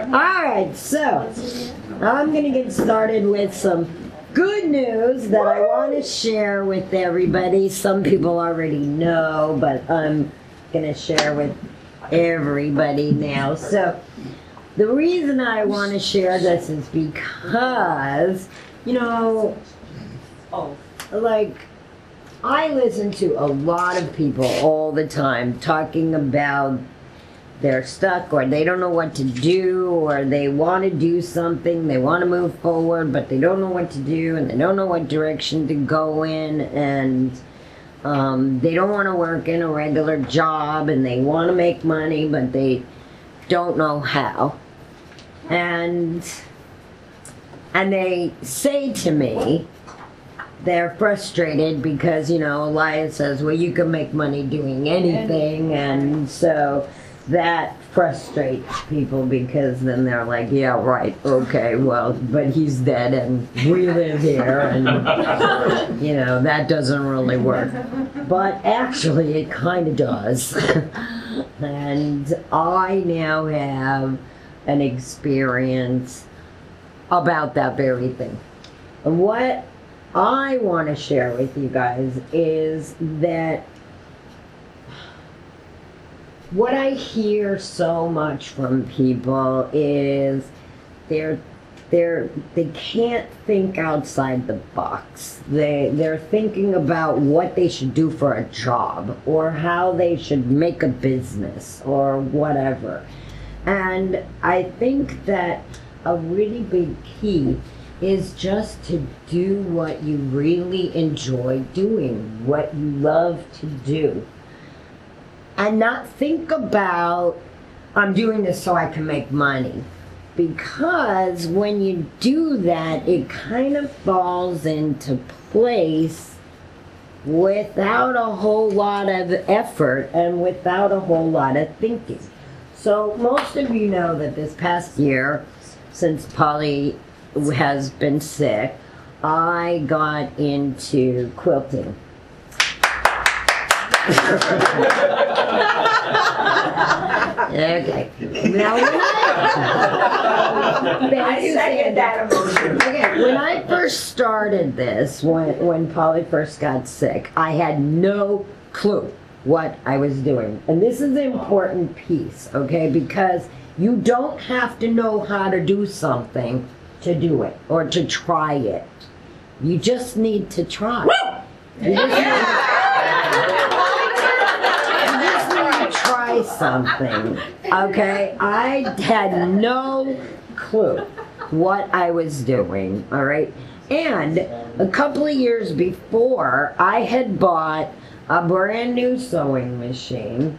Alright, so I'm going to get started with some good news that I want to share with everybody. Some people already know, but I'm going to share with everybody now. So the reason I want to share this is because, like, I listen to a lot of people all the time talking about they're stuck, or they don't know what to do, or they want to do something, they want to move forward, but they don't know what to do, and they don't know what direction to go in, and they don't want to work in a regular job, and they want to make money, but they don't know how. And they say to me, they're frustrated because, Elias says, well, you can make money doing anything, and so that frustrates people because then they're like, yeah, right, okay, well, but he's dead and we live here, and, that doesn't really work. But actually, it kind of does. And I now have an experience about that very thing. And what I want to share with you guys is that what I hear so much from people is they can't think outside the box. They're thinking about what they should do for a job, or how they should make a business, or whatever. And I think that a really big key is just to do what you really enjoy doing, what you love to do. And not think about, I'm doing this so I can make money. Because when you do that, it kind of falls into place without a whole lot of effort and without a whole lot of thinking. So most of you know that this past year, since Polly has been sick, I got into quilting. Okay. Now I second that emotion. Okay, when I first started this, when Polly first got sick, I had no clue what I was doing. And this is an important piece, okay? Because you don't have to know how to do something to do it, or to try it. You just need to try. You just need to try something, okay? I had no clue what I was doing, all right? And a couple of years before, I had bought a brand new sewing machine,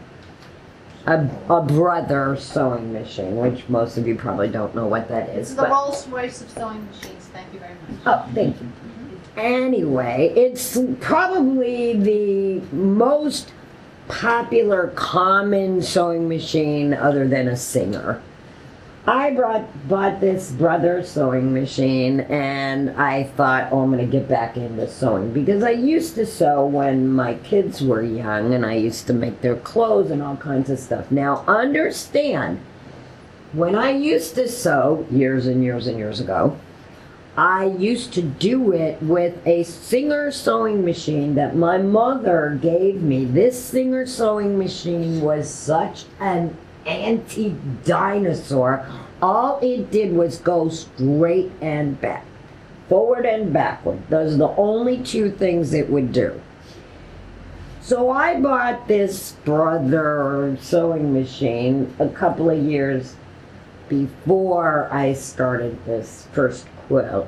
a Brother sewing machine, which most of you probably don't know what that is. It's the Rolls Royce of sewing machines. Thank you very much. Oh, thank you. Anyway, it's probably the most popular, common sewing machine other than a Singer. I bought this Brother sewing machine, and I thought, oh, I'm going to get back into sewing, because I used to sew when my kids were young, and I used to make their clothes and all kinds of stuff. Now, understand, when I used to sew years and years and years ago, I used to do it with a Singer sewing machine that my mother gave me. This Singer sewing machine was such an anti-dinosaur. All it did was go straight and back, forward and backward. Those are the only two things it would do. So I bought this Brother sewing machine a couple of years before I started this first quilt.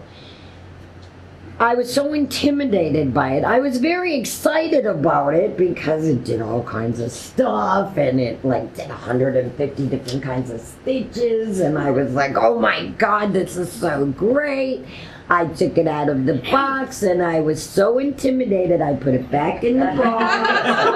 I was so intimidated by it. I was very excited about it because it did all kinds of stuff, and it did 150 different kinds of stitches, and I was like, oh my God, this is so great. I took it out of the box, and I was so intimidated, I put it back in the box.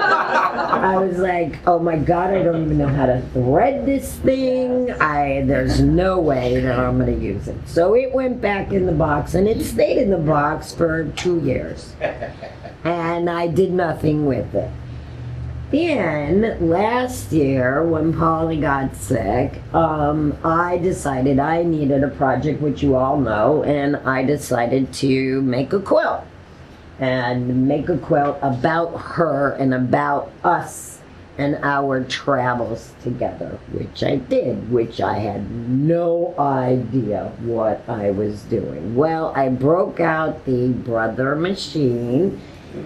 I was like, oh my God, I don't even know how to thread this thing. There's no way that I'm going to use it. So it went back in the box, and it stayed in the box for 2 years. And I did nothing with it. Then last year, when Polly got sick, I decided I needed a project, which you all know, and I decided to make a quilt. And make a quilt about her and about us and our travels together, which I did, which I had no idea what I was doing. Well, I broke out the Brother machine,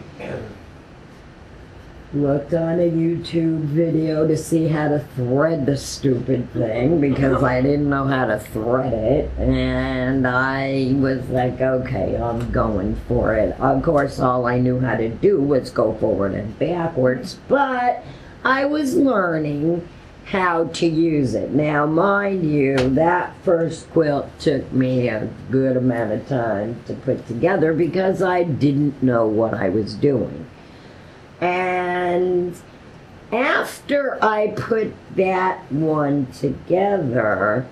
looked on a YouTube video to see how to thread the stupid thing because I didn't know how to thread it, and I was like, okay, I'm going for it. Of course, all I knew how to do was go forward and backwards, but I was learning how to use it. Now, mind you, that first quilt took me a good amount of time to put together because I didn't know what I was doing. And after I put that one together,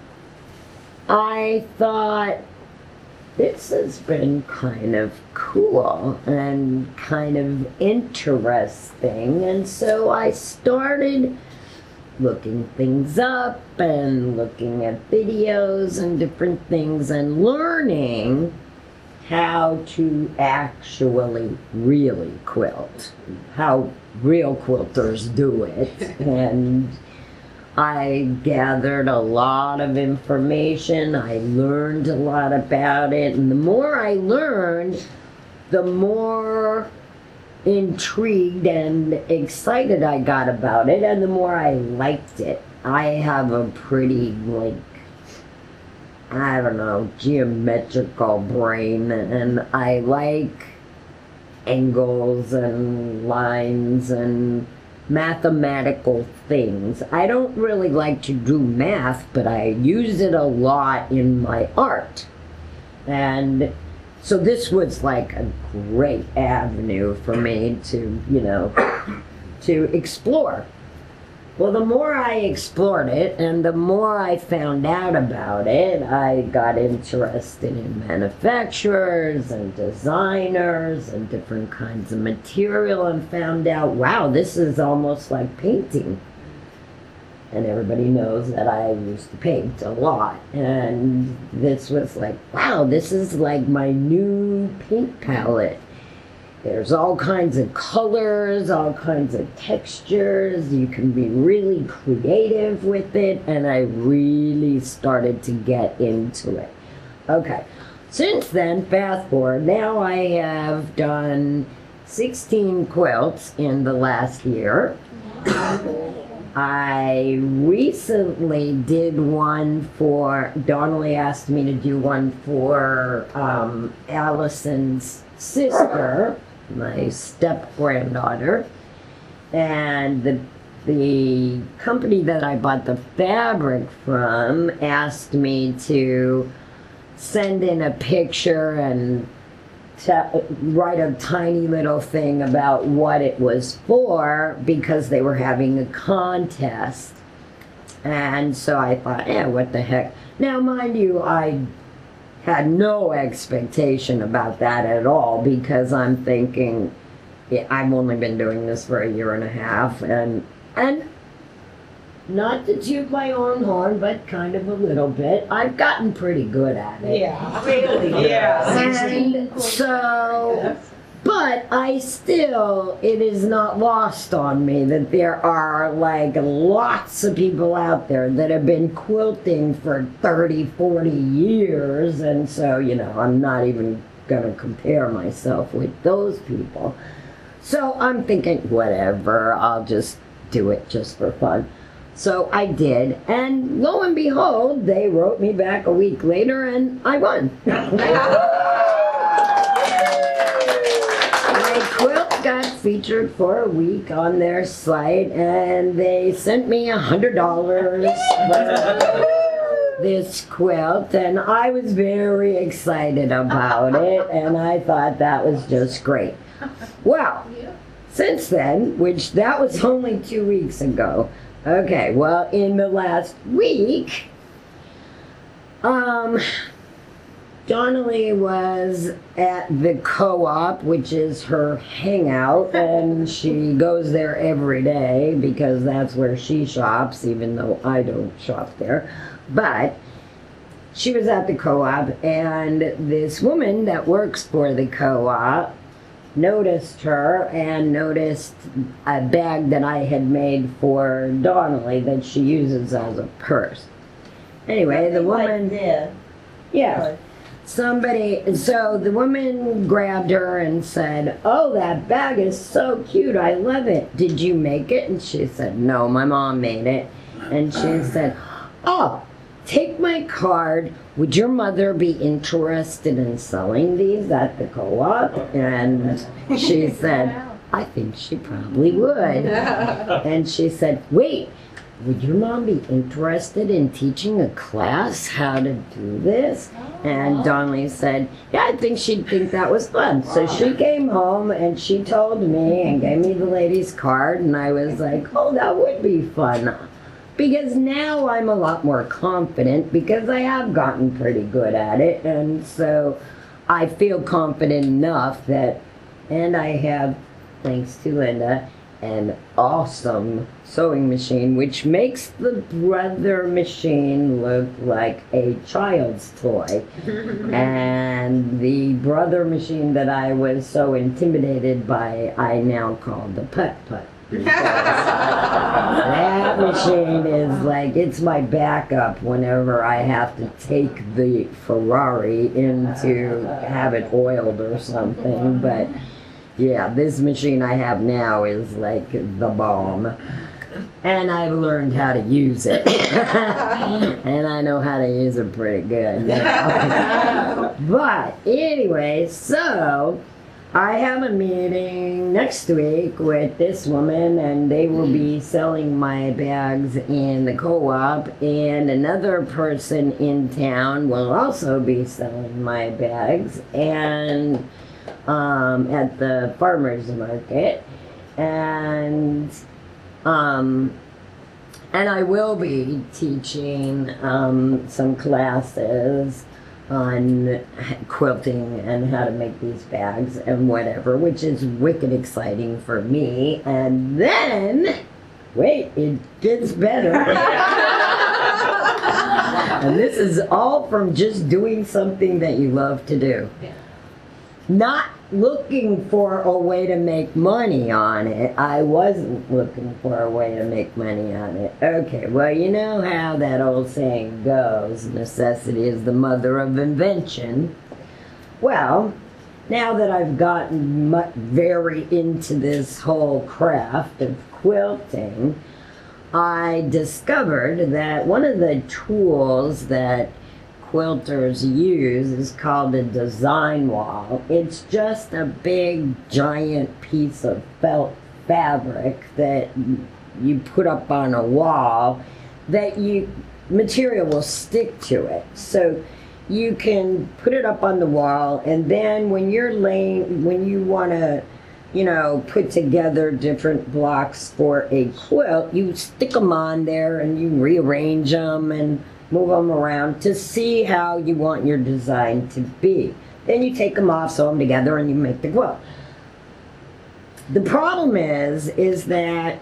I thought, this has been kind of cool and kind of interesting. And so I started looking things up and looking at videos and different things and learning how to actually really quilt, how real quilters do it. And I gathered a lot of information, I learned a lot about it, and the more I learned, the more intrigued and excited I got about it, and the more I liked it. I have a pretty, I don't know, geometrical brain, and I like angles and lines and mathematical things. I don't really like to do math, but I use it a lot in my art. And so this was like a great avenue for me to, to explore. Well, the more I explored it and the more I found out about it, I got interested in manufacturers and designers and different kinds of material and found out, wow, this is almost like painting. And everybody knows that I used to paint a lot. And this was like, wow, this is like my new paint palette. There's all kinds of colors, all kinds of textures. You can be really creative with it, and I really started to get into it. Okay, since then, fast forward, now I have done 16 quilts in the last year. I recently did one for, Donnelly asked me to do one for Allison's sister, my step-granddaughter, and the company that I bought the fabric from asked me to send in a picture and write a tiny little thing about what it was for because they were having a contest. And so I thought, what the heck. Now, mind you, I had no expectation about that at all because I'm thinking, I've only been doing this for a year and a half, and not to toot my own horn, but kind of a little bit, I've gotten pretty good at it. Yeah, really. Yeah. And so, but I still, it is not lost on me that there are like lots of people out there that have been quilting for 30, 40 years. And so, I'm not even going to compare myself with those people. So I'm thinking, whatever, I'll just do it just for fun. So I did, and lo and behold, they wrote me back a week later, and I won. My quilt got featured for a week on their site, and they sent me $100 for this quilt, and I was very excited about it, and I thought that was just great. Well, since then, which that was only 2 weeks ago, okay, well, in the last week, Donnelly was at the co-op, which is her hangout, and she goes there every day because that's where she shops, even though I don't shop there. But she was at the co-op, and this woman that works for the co-op noticed her and noticed a bag that I had made for Donnelly that she uses as a purse. Anyway, the woman... Yeah. So the woman grabbed her and said, "Oh, that bag is so cute. I love it. Did you make it?" And she said, "No, my mom made it." And she said, "Oh, take my card. Would your mother be interested in selling these at the co-op?" And she said, "I think she probably would." And she said, "Wait, would your mom be interested in teaching a class how to do this?" And Donnelly said, "Yeah, I think she'd think that was fun." So she came home and she told me and gave me the lady's card, and I was like, "Oh, that would be fun." Because now I'm a lot more confident because I have gotten pretty good at it, and so I feel confident enough that, and I have, thanks to Linda, an awesome sewing machine, which makes the brother machine look like a child's toy. And the brother machine that I was so intimidated by, I now call the putt-putt. That machine is like, it's my backup whenever I have to take the Ferrari in to have it oiled or something. But yeah, this machine I have now is like the bomb. And I've learned how to use it. And I know how to use it pretty good. But anyway, so I have a meeting next week with this woman, and they will be selling my bags in the co-op, and another person in town will also be selling my bags and at the farmer's market, and I will be teaching some classes on quilting and how to make these bags and whatever, which is wicked exciting for me. And then, wait, it gets better. And this is all from just doing something that you love to do. Not looking for a way to make money on it. I wasn't looking for a way to make money on it. Okay, well, you know how that old saying goes, necessity is the mother of invention. Well, now that I've gotten very into this whole craft of quilting, I discovered that one of the tools that quilters use is called a design wall. It's just a big giant piece of felt fabric that you put up on a wall that material will stick to it. So you can put it up on the wall, and then when you want to put together different blocks for a quilt, you stick them on there and you rearrange them and move them around to see how you want your design to be. Then you take them off, sew them together, and you make the quilt. The problem is that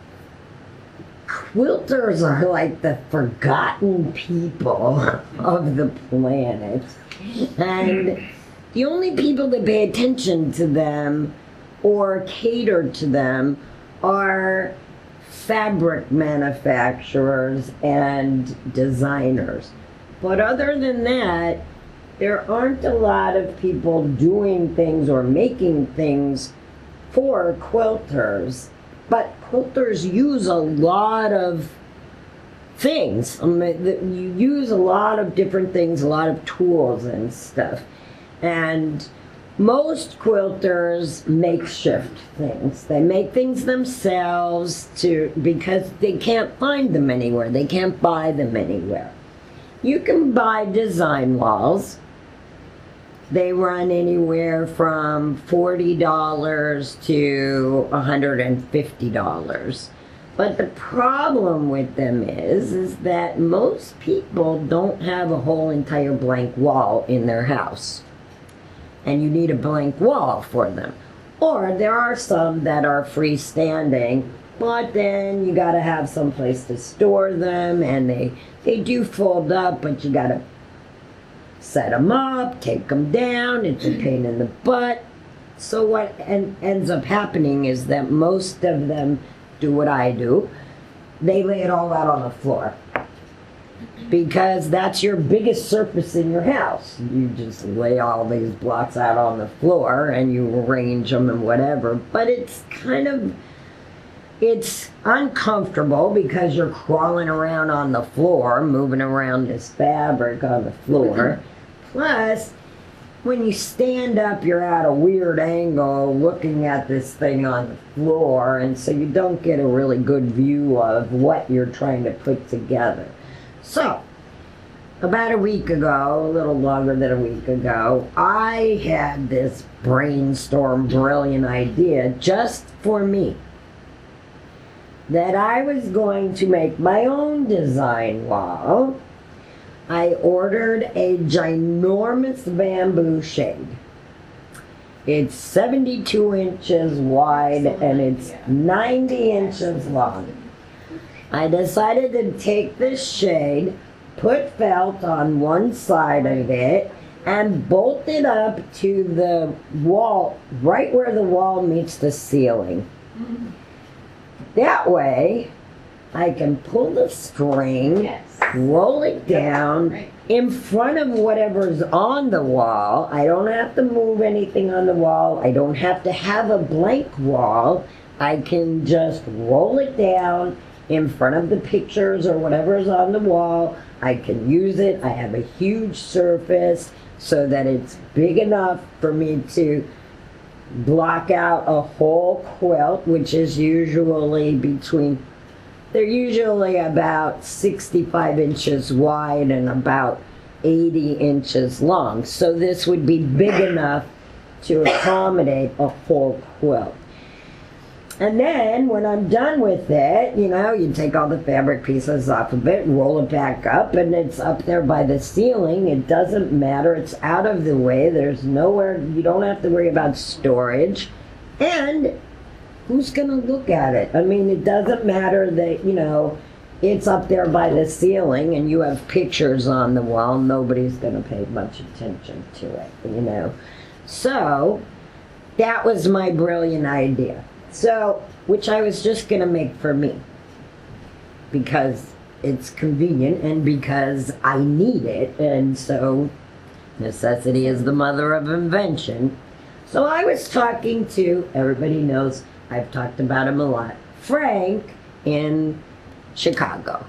quilters are like the forgotten people of the planet. And the only people that pay attention to them or cater to them are fabric manufacturers and designers. But other than that, there aren't a lot of people doing things or making things for quilters. But quilters use a lot of things. You use a lot of different things, a lot of tools and stuff. And most quilters makeshift things. They make things themselves because they can't find them anywhere. They can't buy them anywhere. You can buy design walls. They run anywhere from $40 to $150. But the problem with them is that most people don't have a whole entire blank wall in their house. And you need a blank wall for them. Or there are some that are freestanding, but then you gotta have some place to store them, and they do fold up, but you gotta set them up, take them down, it's a pain in the butt. So what ends up happening is that most of them do what I do. They lay it all out on the floor. Because that's your biggest surface in your house. You just lay all these blocks out on the floor and you arrange them and whatever. But it's it's uncomfortable because you're crawling around on the floor, moving around this fabric on the floor. Plus, when you stand up, you're at a weird angle looking at this thing on the floor, and so you don't get a really good view of what you're trying to put together. So, about a week ago, a little longer than a week ago, I had this brainstorm brilliant idea just for me. That I was going to make my own design wall. I ordered a ginormous bamboo shade. It's 72 inches wide and it's 90 inches long. I decided to take this shade, put felt on one side of it, and bolt it up to the wall, right where the wall meets the ceiling. That way, I can pull the string, Yes. roll it down Right. in front of whatever's on the wall. I don't have to move anything on the wall. I don't have to have a blank wall. I can just roll it down in front of the pictures or whatever's on the wall. I can use it. I have a huge surface so that it's big enough for me to block out a whole quilt, which is they're usually about 65 inches wide and about 80 inches long. So this would be big enough to accommodate a whole quilt. And then when I'm done with it, you take all the fabric pieces off of it, roll it back up, and it's up there by the ceiling. It doesn't matter. It's out of the way. There's nowhere, you don't have to worry about storage. And who's going to look at it? I mean, it doesn't matter that, it's up there by the ceiling and you have pictures on the wall. Nobody's going to pay much attention to it, So that was my brilliant idea. So, which I was just going to make for me because it's convenient and because I need it, and so necessity is the mother of invention. So I was talking to, everybody knows I've talked about him a lot, Frank in Chicago.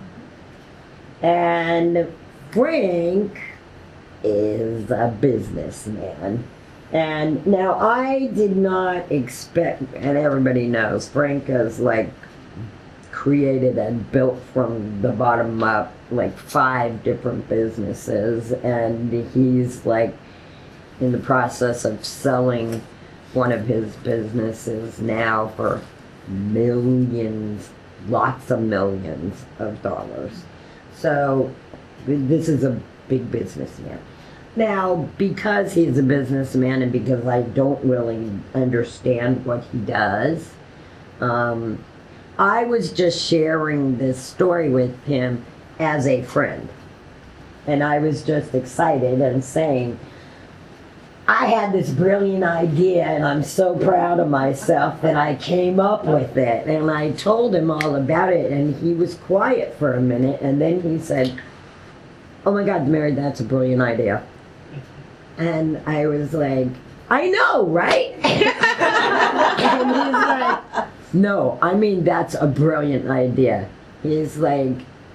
And Frank is a businessman. And now I did not expect, and everybody knows, Frank is created and built from the bottom up 5 different businesses, and he's in the process of selling one of his businesses now for millions, lots of millions of dollars. So this is a big businessman. Now, because he's a businessman and because I don't really understand what he does, I was just sharing this story with him as a friend. And I was just excited and saying, I had this brilliant idea and I'm so proud of myself that I came up with it. And I told him all about it and he was quiet for a minute and then he said, oh my God, Mary, that's a brilliant idea. And I was like, I know, right? And he's like, no, I mean, that's a brilliant idea. He's like,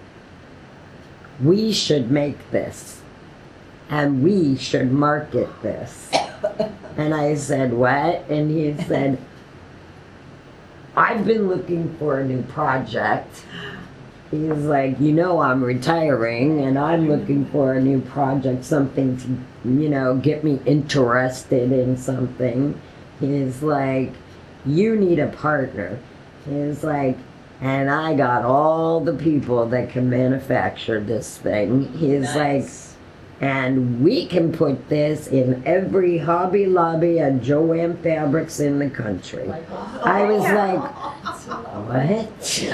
we should make this. And we should market this. And I said, what? And he said, I've been looking for a new project. He's like, I'm retiring and I'm looking for a new project, something to, get me interested in something. He's like, you need a partner. He's like, And I got all the people that can manufacture this thing. He's like, and we can put this in every Hobby Lobby and Joann Fabrics in the country. I was like, what?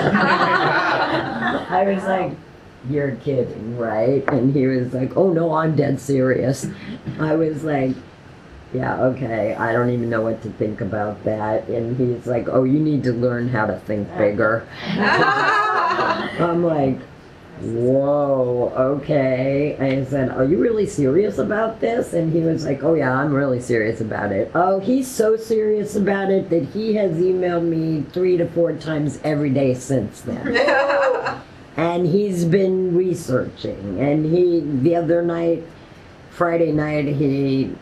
I was like, you're kidding, right? And he was like, oh no, I'm dead serious. I was like, yeah, okay, I don't even know what to think about that. And he's like, oh, you need to learn how to think bigger. I'm like, whoa, okay. I said, are you really serious about this? And he was like, oh yeah, I'm really serious about it. Oh, he's so serious about it that he has emailed me 3 to 4 times every day since then. And he's been researching. And the other night, Friday night, he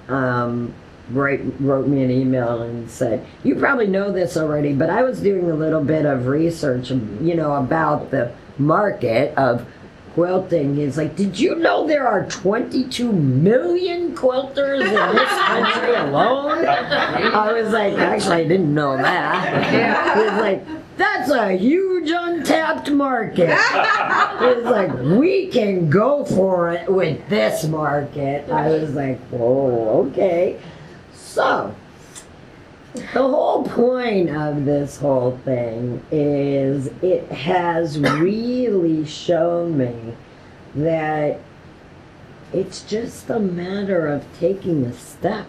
wrote me an email and said, you probably know this already, but I was doing a little bit of research, about the market of quilting. He's like, did you know there are 22 million quilters in this country alone? I was like, actually, I didn't know that. He's like, that's a huge untapped market. It's like, we can go for it with this market. I was like, whoa, okay. So, the whole point of this whole thing is it has really shown me that it's just a matter of taking a step.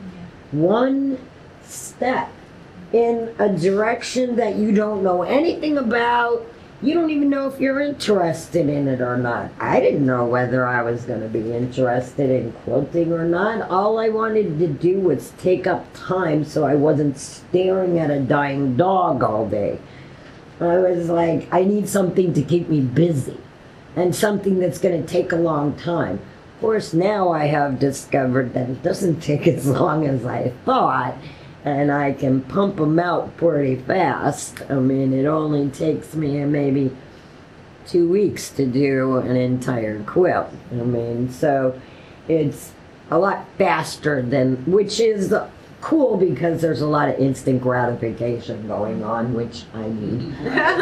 One step in a direction that you don't know anything about. You don't even know if you're interested in it or not. I didn't know whether I was going to be interested in quilting or not. All I wanted to do was take up time so I wasn't staring at a dying dog all day. I was like, I need something to keep me busy and something that's going to take a long time. Of course, now I have discovered that it doesn't take as long as I thought. And I can pump them out pretty fast. I mean, it only takes me maybe 2 weeks to do an entire quilt. I mean, so it's a lot faster which is cool because there's a lot of instant gratification going on, which I need.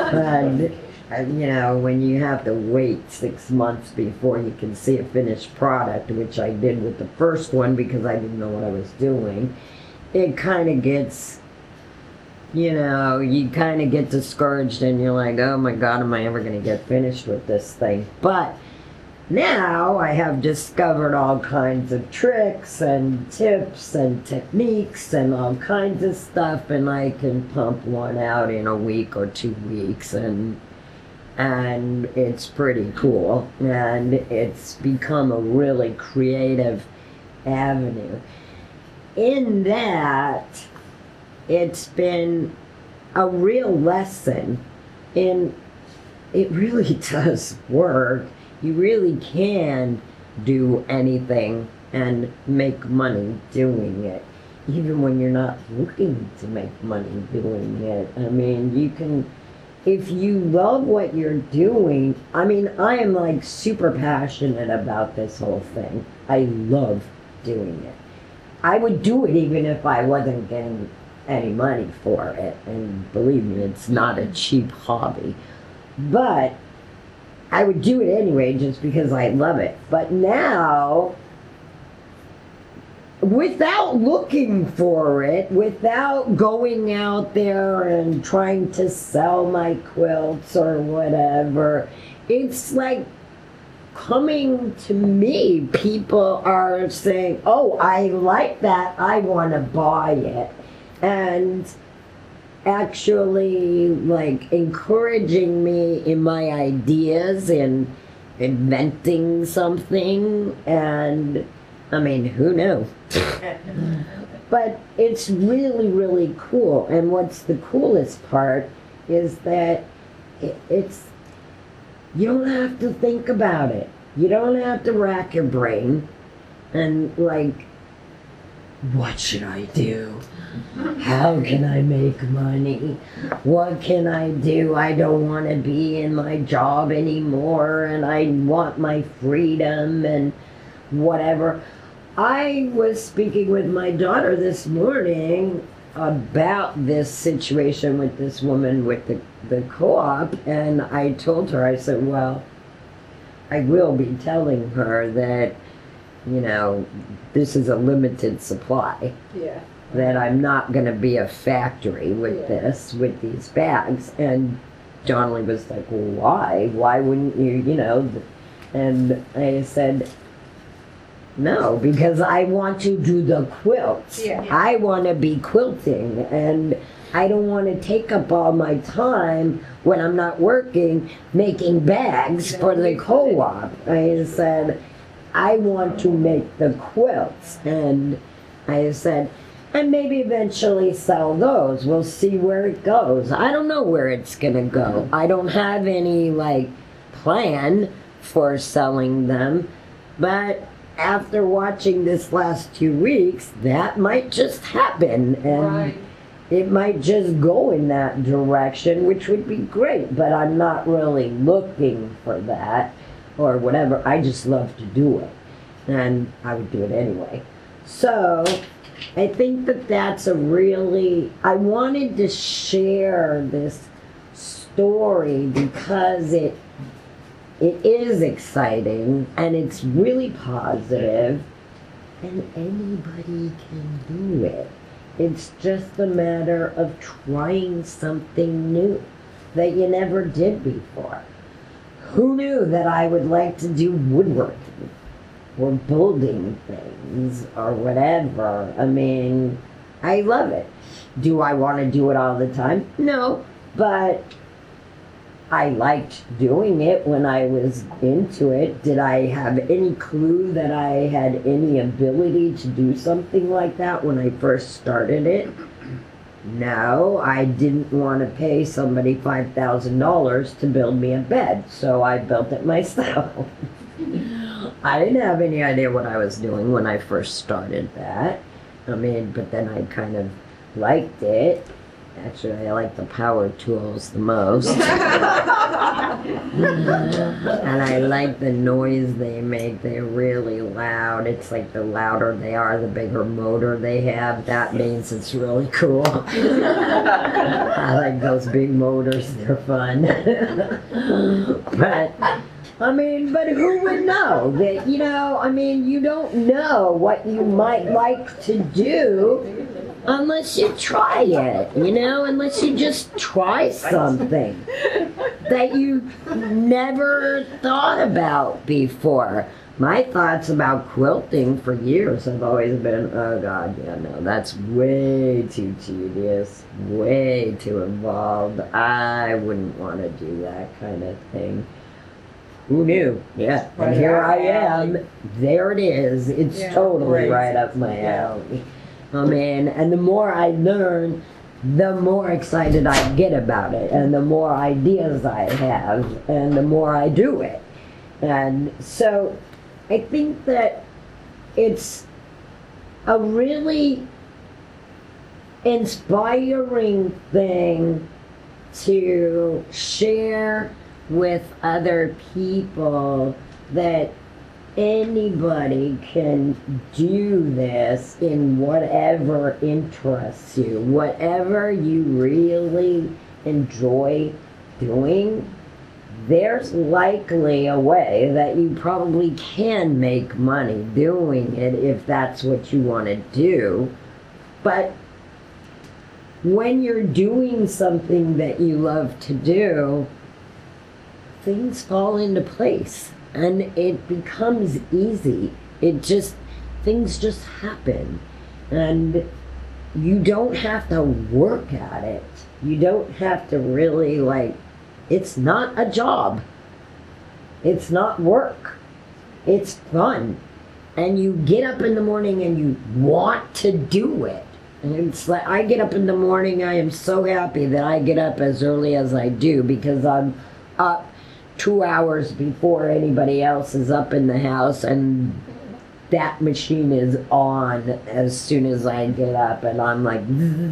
But, when you have to wait 6 months before you can see a finished product, which I did with the first one because I didn't know what I was doing, it kind of gets, you kind of get discouraged and you're like, oh my God, am I ever going to get finished with this thing? But now I have discovered all kinds of tricks and tips and techniques and all kinds of stuff, and I can pump one out in a week or 2 weeks, and it's pretty cool, and it's become a really creative avenue. In that, it's been a real lesson in it really does work. You really can do anything and make money doing it, even when you're not looking to make money doing it. I mean, you can, if you love what you're doing. I mean, I am like super passionate about this whole thing. I love doing it. I would do it even if I wasn't getting any money for it. And believe me, it's not a cheap hobby. But I would do it anyway just because I love it. But now, without looking for it, without going out there and trying to sell my quilts or whatever, it's like coming to me. People are saying, oh, I like that, I want to buy it, and actually like encouraging me in my ideas and inventing something. And I mean, who knew? But it's really, really cool. And what's the coolest part is that it's, you don't have to think about it. You don't have to rack your brain and like, what should I do? How can I make money? What can I do? I don't want to be in my job anymore and I want my freedom and whatever. I was speaking with my daughter this morning about this situation with this woman with the co-op, and I told her, I said, well, I will be telling her that, you know, this is a limited supply. Yeah. That I'm not going to be a factory with this, with these bags. And Donnelly was like, well, why? Why wouldn't you, you know? And I said, no, because I want to do the quilts. Yeah. I want to be quilting, and I don't want to take up all my time when I'm not working making bags for the co-op. I said, I want to make the quilts. And I said, and maybe eventually sell those. We'll see where it goes. I don't know where it's gonna go. I don't have any, like, plan for selling them, but after watching this last 2 weeks, that might just happen, and it might just go in that direction, which would be great, but I'm not really looking for that or whatever. I just love to do it, and I would do it anyway. So I think that that's a really, I wanted to share this story because it is exciting and it's really positive, and anybody can do it. It's just a matter of trying something new that you never did before. Who knew that I would like to do woodworking or building things or whatever? I mean, I love it. Do I want to do it all the time? No, but I liked doing it when I was into it. Did I have any clue that I had any ability to do something like that when I first started it? No, I didn't want to pay somebody $5,000 to build me a bed, so I built it myself. I didn't have any idea what I was doing when I first started that. I mean, but then I kind of liked it. Actually, I like the power tools the most. And I like the noise they make. They're really loud. It's like the louder they are, the bigger motor they have. That means it's really cool. I like those big motors. They're fun. But I mean, but who would know that, you know, I mean, you don't know what you might like to do unless you try it, you know, unless you just try something that you never thought about before. My thoughts about quilting for years have always been, oh God, yeah, no, that's way too tedious, way too involved. I wouldn't want to do that kind of thing. Who knew? Yeah, and here I am. There it is. It's totally right up my alley. I mean, and the more I learn, the more excited I get about it, and the more ideas I have, and the more I do it. And so I think that it's a really inspiring thing to share with other people that anybody can do this in whatever interests you, whatever you really enjoy doing. There's likely a way that you probably can make money doing it if that's what you want to do. But when you're doing something that you love to do, things fall into place and it becomes easy. Things just happen, and you don't have to work at it. You don't have to really, like, it's not a job. It's not work. It's fun. And you get up in the morning and you want to do it. And it's like, I get up in the morning, I am so happy that I get up as early as I do, because I'm up 2 hours before anybody else is up in the house, and that machine is on as soon as I get up, and I'm like,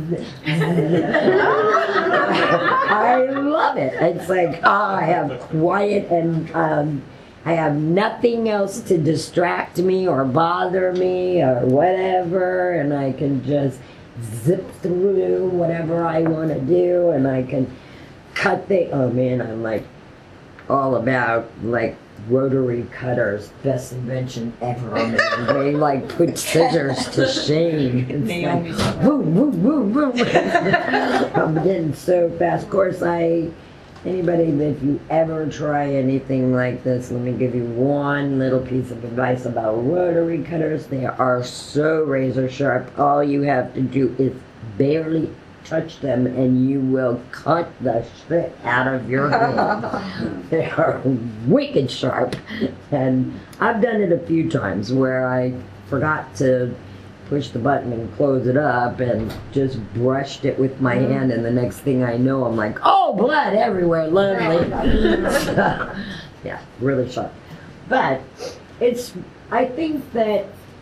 I love it. It's like, I have quiet, and I have nothing else to distract me or bother me or whatever, and I can just zip through whatever I want to do, and I can cut oh man, I'm like all about like rotary cutters, best invention ever. Man. They like put scissors to shame. It's Naomi's like, boom, boom, boom, boom. I'm getting so fast. Of course, anybody that if you ever try anything like this, let me give you one little piece of advice about rotary cutters. They are so razor sharp. All you have to do is barely touch them and you will cut the shit out of your hand. They are wicked sharp. And I've done it a few times where I forgot to push the button and close it up and just brushed it with my hand, and the next thing I know I'm like, oh, blood everywhere, lovely. Yeah, really sharp. But I think that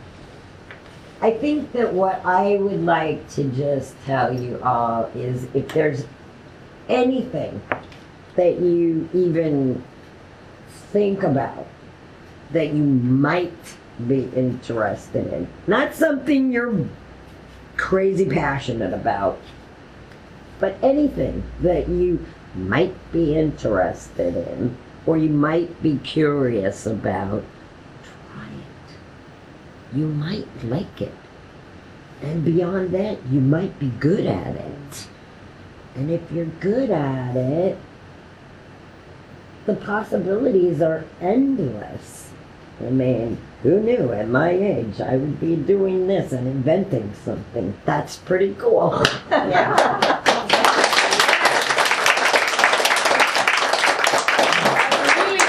what I would like to just tell you all is if there's anything that you even think about that you might be interested in, not something you're crazy passionate about, but anything that you might be interested in or you might be curious about, try it. You might like it. And beyond that, you might be good at it. And if you're good at it, the possibilities are endless. I mean, who knew at my age I would be doing this and inventing something? That's pretty cool. Yeah.